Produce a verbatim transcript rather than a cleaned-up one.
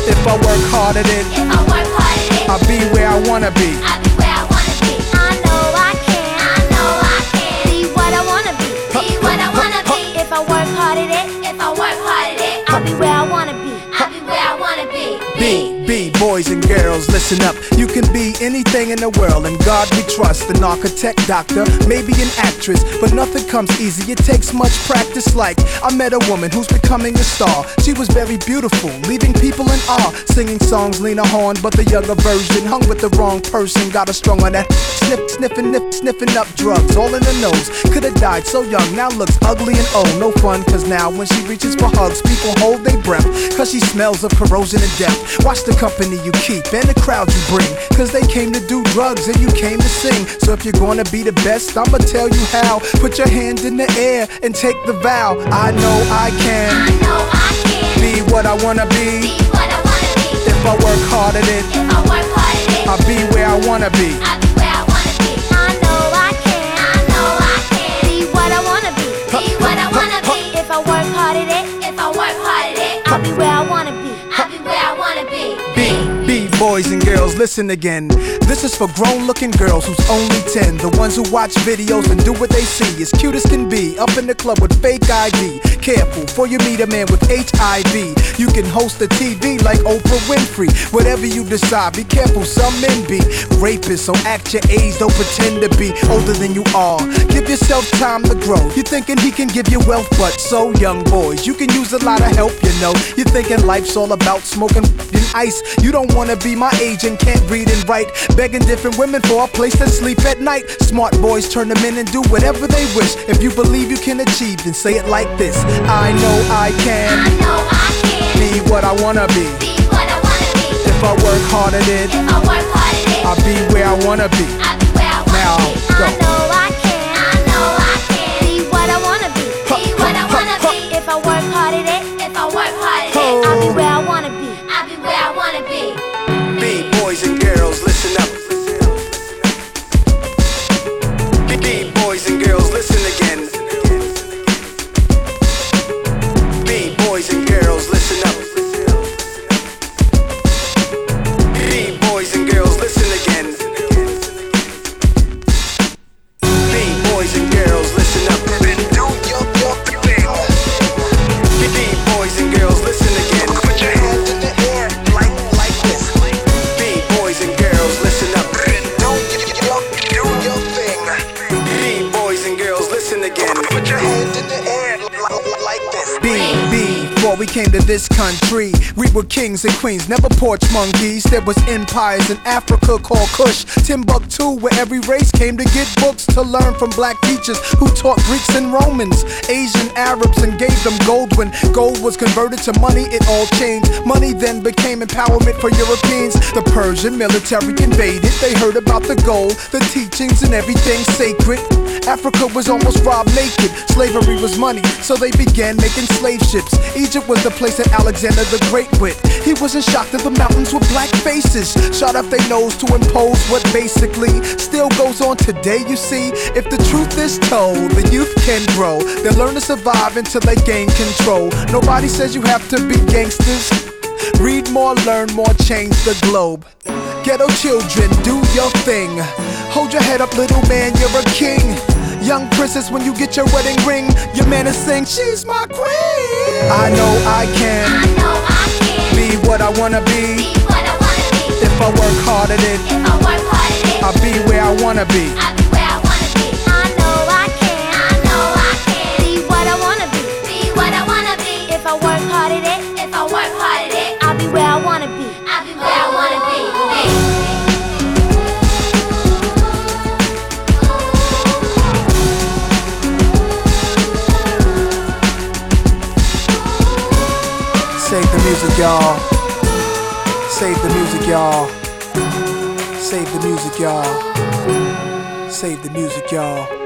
If I work hard at it, If I work hard at it, I'll be where I wanna be. I'll be where I wanna be. I know I can. I know I can. Be what I wanna be. Be what I wanna be. If I work hard at it, if I work hard at it, I'll be where I wanna be. I'll be where I wanna be. Be, be, boys and girls, listen up. You can be anything in the world, and God we trust. An architect, doctor, maybe an actress, but nothing comes easy, it takes much practice. Like, I met a woman who's becoming a star. She was very beautiful, leaving people in awe. Singing songs, Lena Horne, but the younger version. Hung with the wrong person, got her strung on that Sniff, sniffing, nip, sniffing up drugs, all in the nose. Could've died so young, now looks ugly and old. No fun, cause now when she reaches for hugs, people hold their breath, cause she smells of corrosion and death. Watch the company you keep and the crowd you bring, cause they came to do drugs and you came to sing. So if you're gonna be the best, I'ma tell you how. Put your hand in the air and take the vow. I know I can. I know I can. Be what I wanna be. Be what I wanna be. If I work hard at it, If I work hard at it, I'll be where I wanna be. I'll be where I wanna be. I know I can. I know I can. Be what I wanna be. Be what I wanna be. If I work hard at it, if I work hard at it, I'll be where I wanna be. I'll be where I wanna be. Be, be, boys and girls, listen again. This is for grown-looking girls who's only ten. The ones who watch videos and do what they see. As cute as can be, up in the club with fake I D. Careful, for you meet a man with H I V. You can host a T V like Oprah Winfrey. Whatever you decide, be careful, some men be rapists. So act your age, don't pretend to be older than you are. Give yourself time to grow. You're thinking he can give you wealth, but so young boys, you can use a lot of help, you know. You're thinking life's all about smoking and ice. You don't wanna be my age and can't read and write, begging different women for a place to sleep at night. Smart boys turn them in and do whatever they wish. If you believe you can achieve, then say it like this: I know I can. I know I can. Be what I wanna be. Be what I wanna be. If I work hard at it, If I work hard at it, I'll be where I wanna be. I'll be where I wanna Now, be. go. I know I can. I know I can. Be what I wanna be. Be what I wanna be. If I work hard at it, if I work hard at it, I'll be where I wanna be. I'll be where I wanna be. Be, boys and girls, listen up. Be, boys and girls, listen again. Be, boys and girls, listen up. Be, boys and girls, listen again. Be, boys and girls, listen up. Do your, your thing. Be, boys and girls, listen again. Put your hands in the air like, like this. Be, boys and girls, listen up. Do your, do your thing. Be, boys and girls, listen again. Put your hands in the air like this. Be, be, before we came to this country, we were kings and queens, never porch monkeys. There was empires in Africa called Kush, Timbuktu, where every race came to get books to learn from black teachers who taught Greeks and Romans, Asian Arabs, and gave them gold. When gold was converted to money, it all changed. Money then became empowerment for Europeans. The Persian military invaded. They heard about the gold, the teachings, and everything sacred. Africa was almost robbed naked. Slavery was money, so they began making slave ships. Egypt was the place that Alexander the Great went. He wasn't shocked that the mountains were black faces, shot up their nose to impose what basically still goes on today. You see, if the truth is told, the youth can grow. They'll learn to survive until they gain control. Nobody says you have to be gangsters. Read more, learn more, change the globe. Ghetto children, do your thing. Hold your head up, little man, you're a king. Young princess, when you get your wedding ring, your man is saying, she's my queen. I know I can. I know I can. Be what I wanna be. Be what I wanna be. If I work hard at it, If I work hard at it, I'll be where I wanna be. I'll be where I wanna be. I know I can. I know I can. Be what I wanna be. Be what I wanna be. If I work hard at it, if I work hard at it, I'll be where I wanna be. I'll be where I wanna be. Save the music, y'all. Save the music, y'all. Save the music, y'all. Save the music, y'all.